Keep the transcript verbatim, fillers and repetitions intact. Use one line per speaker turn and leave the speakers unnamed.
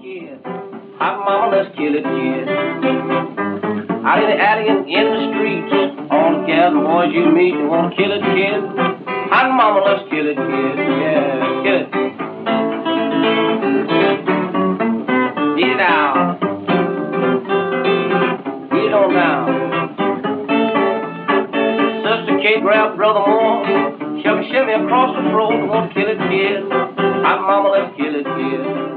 kid. Hot mama, let's kill it, kid. Out in the alley and in the streets, all the gals and boys you meet, they wanna kill it, kid. Hot mama, let's kill it, kid. Yeah, kill it. Beat it down. Beat it on down. Sister Kate grabbed Brother Moore, shove a Chevy across the road, they wanna kill it, kid. Hot mama, let's kill it, kid.